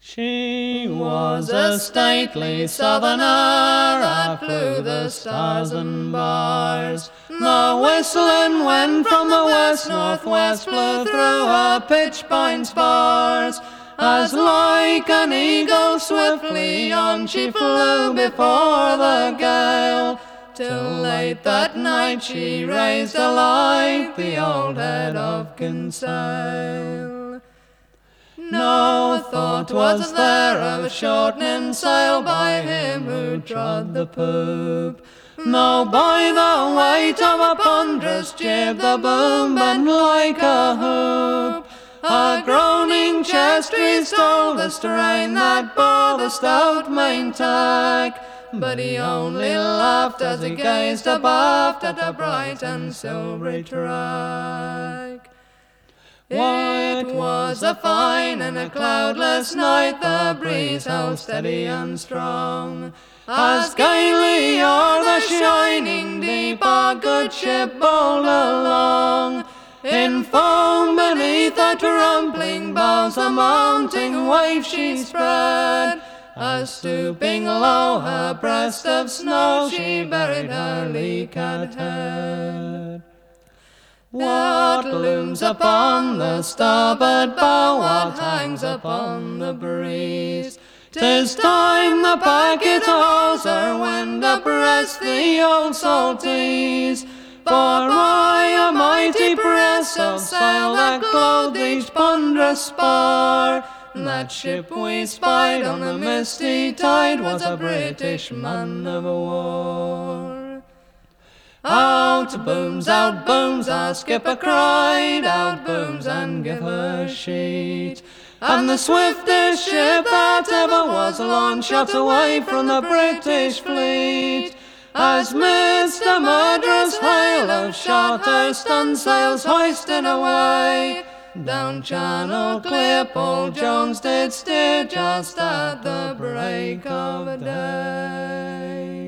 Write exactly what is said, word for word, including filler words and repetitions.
She was a stately southerner, out flew the stars and bars. The whistling wind from the west northwest blew through her pitch pine spars. As like an eagle swiftly on she flew before the gale, till late that night she raised alight the old head of Kinsale. No thought was there of shortening sail by him who trod the poop, no by the weight of a ponderous jib the boom bent like a hoop. A groaning chest reefed all the strain that bore the stout main tack, but he only laughed as he gazed abaft at a bright and silvery track. It was a fine and a cloudless night, the breeze held steady and strong, as gaily o'er the shining deep our good ship bowled along. In foam beneath her trampling bows a mounting wave she spread, as stooping low her breast of snow she buried her lee-cat head. What looms upon the starboard bow, what hangs upon the breeze? 'Tis time the packet hawser wind abreast the old Saltees. For why a mighty press of sail that clothed each ponderous spar? That ship we spied on the misty tide was a British man of war. Out booms, out booms, our skipper cried, out booms and give her sheet. And the swiftest ship that ever was launched shot away from the British fleet. As missed a murderous hail of shot, her stunsails hoisting away, down Channel clear Paul Jones did steer just at the break of day.